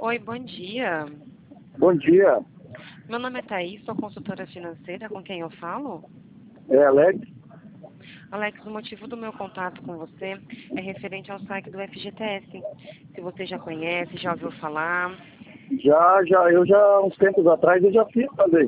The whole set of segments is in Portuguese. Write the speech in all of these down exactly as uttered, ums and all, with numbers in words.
Oi, bom dia. Bom dia, Meu nome é Thaís, sou consultora financeira. Com quem eu falo? é Alex. Alex, o motivo do meu contato com você é referente ao site do F G T S. Se você já conhece, já ouviu falar. Já, já, eu já, uns tempos atrás, eu já fiz também.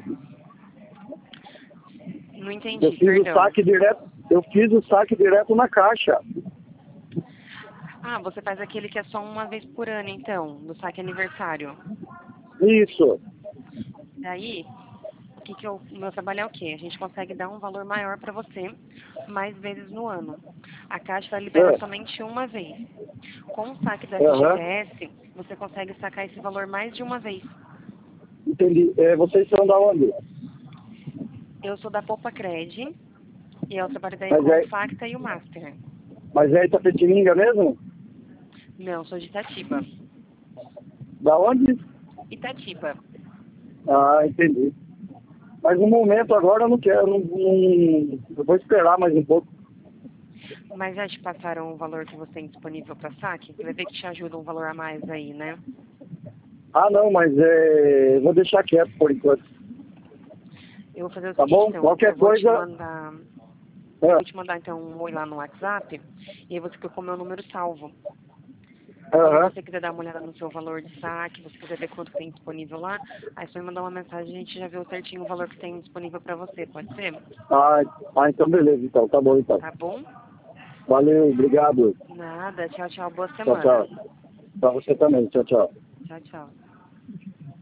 Não Eu entendi, fiz o perdão. saque direto, eu fiz o saque direto na caixa. Ah, você faz aquele que é só uma vez por ano, então, do saque aniversário. Isso. Daí, o que que eu, o meu trabalho é o quê? A gente consegue dar um valor maior para você mais vezes no ano. A Caixa libera É. somente uma vez. Com o saque do Aham. F G T S, você consegue sacar esse valor mais de uma vez. Entendi. É, vocês são da onde? Eu sou da Poupa Cred e eu trabalho daí Mas com o é, Facta e o Master. mas é Itapetininga mesmo? Não, sou de Itatiba. Da onde? Itatiba. Ah, entendi. Mas no momento agora eu não quero, não, não, eu vou esperar mais um pouco. Mas já te passaram o valor que você tem disponível para saque? Você vai ver que te ajuda um valor a mais aí, né? Ah, não, mas é, eu vou deixar quieto por enquanto. Eu vou fazer o Tá seguinte, bom? então. Eu Qualquer vou te coisa. mandar... Eu É. vou te mandar, então, um oi lá no WhatsApp e aí você fica com o meu número salvo. Quando Aham. você quiser dar uma olhada no seu valor de saque, você quiser ver quanto tem disponível lá, aí você me mandar uma mensagem e a gente já viu certinho o valor que tem disponível para você, pode ser? Ah, ah, então beleza, então. Tá bom, então. Tá bom? Valeu, obrigado. Nada. Tchau, tchau. Boa Tchau, semana. tchau. Pra você também. Tchau, tchau. Tchau, tchau.